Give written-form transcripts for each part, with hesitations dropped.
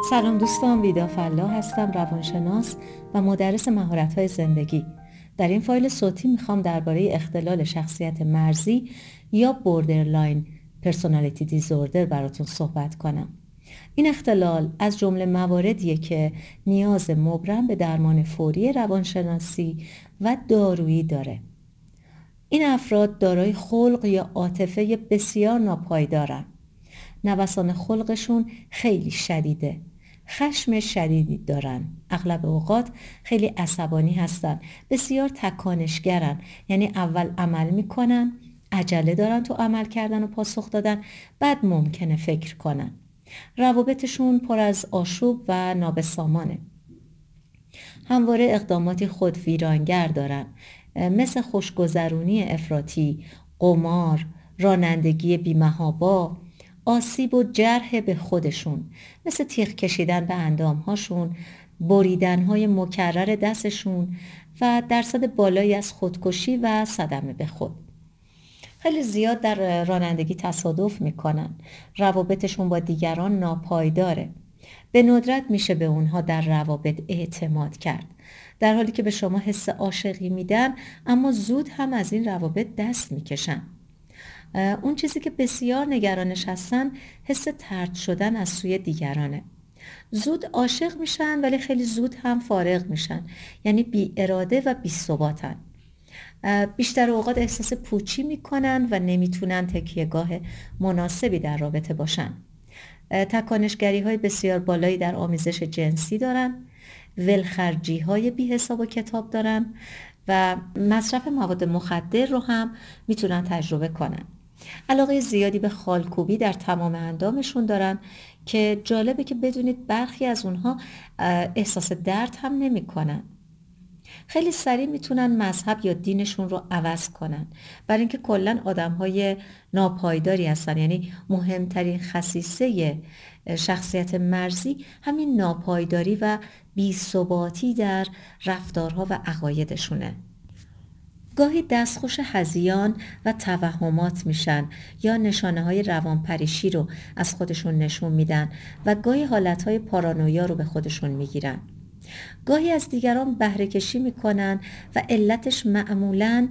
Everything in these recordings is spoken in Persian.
سلام دوستان، ویدا فلا هستم، روانشناس و مدرس مهارت‌های زندگی. در این فایل صوتی میخوام درباره اختلال شخصیت مرزی یا بوردرلاین پرسونالیتی دیزوردر براتون صحبت کنم. این اختلال از جمله مواردیه که نیاز مبرم به درمان فوری روانشناسی و دارویی داره. این افراد دارای خلق یا عاطفه بسیار ناپایدارن. نوسان خلقشون خیلی شدیده. خشم شدیدی دارن. اغلب اوقات خیلی عصبانی هستن. بسیار تکانشگرن. یعنی اول عمل میکنن، عجله دارن تو عمل کردن و پاسخ دادن، بعد ممکنه فکر کنن. روابطشون پر از آشوب و نابسامانه. همواره اقداماتی خود ویرانگر دارن، مثل خوشگذرونی افراطی، قمار، رانندگی بی‌محابا، آسیب و جرح به خودشون، مثل تیغ کشیدن به اندامهاشون، بریدنهای مکرر دستشون و درصد بالایی از خودکشی و صدمه به خود. خیلی زیاد در رانندگی تصادف میکنن. روابطشون با دیگران ناپایداره. به ندرت میشه به اونها در روابط اعتماد کرد. در حالی که به شما حس عاشقی میدن، اما زود هم از این روابط دست میکشن. اون چیزی که بسیار نگرانش هستن، حس طرد شدن از سوی دیگرانه. زود عاشق میشن ولی خیلی زود هم فارغ میشن. یعنی بی اراده و بی ثباتن. بیشتر اوقات احساس پوچی میکنن و نمیتونن تکیهگاه مناسبی در رابطه باشن. تکانشگری های بسیار بالایی در آمیزش جنسی دارن، ولخرجی های بی حساب و کتاب دارن و مصرف مواد مخدر رو هم میتونن تجربه کنن. علاقه زیادی به خالکوبی در تمام اندامشون دارن که جالبه که بدونید برخی از اونها احساس درد هم نمی کنن. خیلی سریع میتونن مذهب یا دینشون رو عوض کنن، برای اینکه کلا آدم‌های ناپایداری هستن. یعنی مهمترین خصیصه شخصیت مرزی همین ناپایداری و بی‌ثباتی در رفتارها و عقایدشونه. گاهی دستخوش هذیان و توهمات میشن یا نشانه‌های روانپریشی رو از خودشون نشون میدن و گاهی حالت‌های پارانویا رو به خودشون میگیرن. گاهی از دیگران بهره کشی میکنن و علتش معمولاً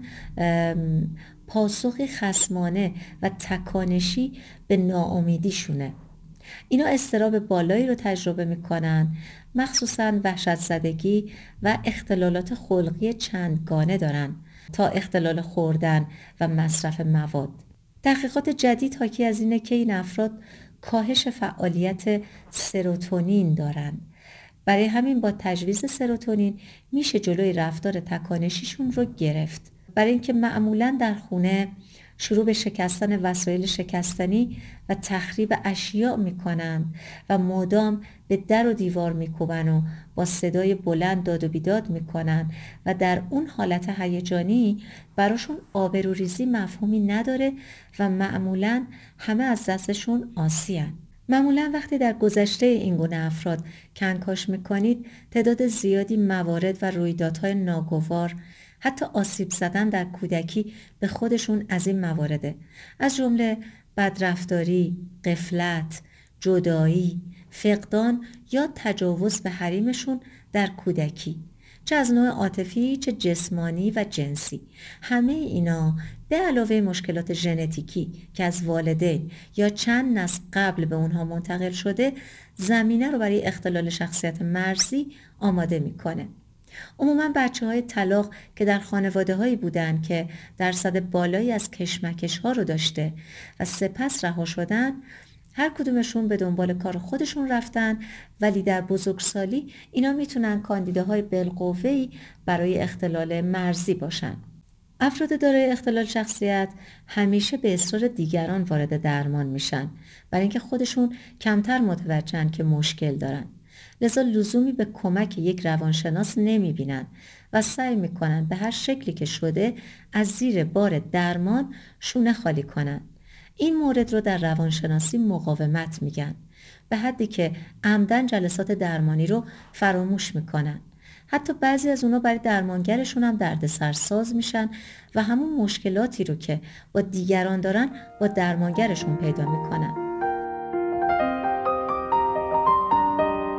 پاسخی خصمانه و تکانشی به ناامیدیشونه. اینا اضطراب بالایی رو تجربه میکنن، مخصوصاً وحشت زدگی و اختلالات خلقی چندگانه دارن تا اختلال خوردن و مصرف مواد. تحقیقات جدید حاکی از اینه که این افراد کاهش فعالیت سروتونین دارن. برای همین با تجویز سروتونین میشه جلوی رفتار تکانشیشون رو گرفت. برای اینکه معمولاً در خونه شروع به شکستن وسایل شکستنی و تخریب اشیاء میکنن و مدام به در و دیوار میکوبن و با صدای بلند داد و بیداد میکنن و در اون حالت هیجانی براشون آبروریزی مفهومی نداره و معمولاً همه از دستشون آسیان. معمولا وقتی در گذشته این گونه افراد کنکاش میکنید، تعداد زیادی موارد و رویدادهای ناگوار، حتی آسیب زدن در کودکی به خودشون از این موارده، از جمله بدرفتاری، غفلت، جدایی، فقدان یا تجاوز به حریمشون در کودکی، چه از نوع عاطفی چه جسمانی و جنسی. همه اینا به علاوه مشکلات ژنتیکی که از والدین یا چند نسل قبل به اونها منتقل شده، زمینه رو برای اختلال شخصیت مرزی آماده میکنه. عموما بچه‌های طلاق که در خانواده‌هایی بودن که درصد بالایی از کشمکش‌ها رو داشته و سپس رها شدن، هر کدومشون به دنبال کار خودشون رفتن، ولی در بزرگسالی اینا میتونن کاندیداهای بالقوه‌ای برای اختلال مرزی باشن. افراد دارای اختلال شخصیت همیشه به اصرار دیگران وارد درمان میشن، برای اینکه خودشون کمتر متوجهن که مشکل دارن. لذا لزومی به کمک یک روانشناس نمیبینن و سعی میکنن به هر شکلی که شده از زیر بار درمان شونه خالی کنن. این مورد رو در روانشناسی مقاومت میگن، به حدی که عمدن جلسات درمانی رو فراموش میکنن. حتی بعضی از اونا برای درمانگرشون هم دردسرساز میشن و همون مشکلاتی رو که با دیگران دارن با درمانگرشون پیدا میکنن.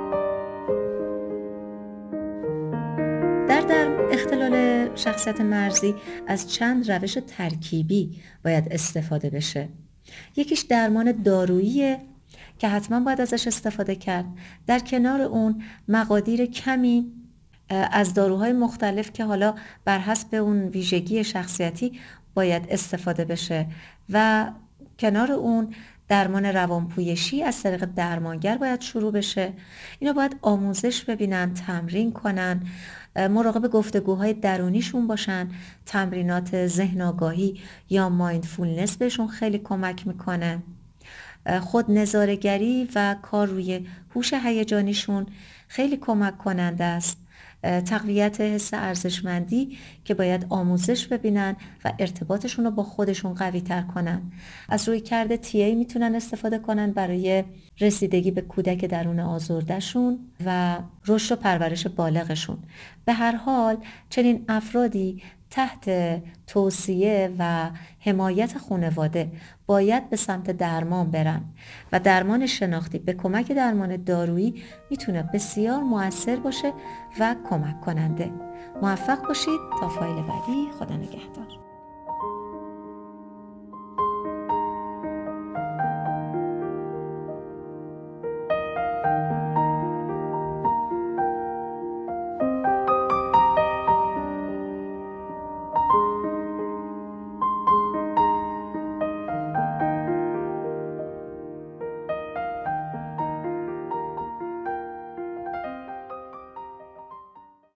شخصیت مرزی از چند روش ترکیبی باید استفاده بشه. یکیش درمان داروییه که حتما باید ازش استفاده کرد. در کنار اون مقادیر کمی از داروهای مختلف که حالا بر حسب اون ویژگی شخصیتی باید استفاده بشه و کنار اون درمان روانپویشی از طریق درمانگر باید شروع بشه. اینا باید آموزش ببینن، تمرین کنن، مراقب گفتگوهای درونیشون باشن. تمرینات ذهن آگاهی یا مایندفولنس بهشون خیلی کمک میکنه. خود نظاره‌گری و کار روی هوش هیجانیشون خیلی کمک کننده است. تقویت حس ارزشمندی که باید آموزش ببینن و ارتباطشون رو با خودشون قوی تر کنن. از رویکرد تی میتونن استفاده کنن برای رسیدگی به کودک درون آزردهشون و رشد و پرورش بالغشون. به هر حال چنین افرادی تحت توصیه و حمایت خانواده باید به سمت درمان برن و درمان شناختی به کمک درمان دارویی میتونه بسیار مؤثر باشه و کمک کننده. موفق باشید. تا فایل بعدی، خدا نگهدار.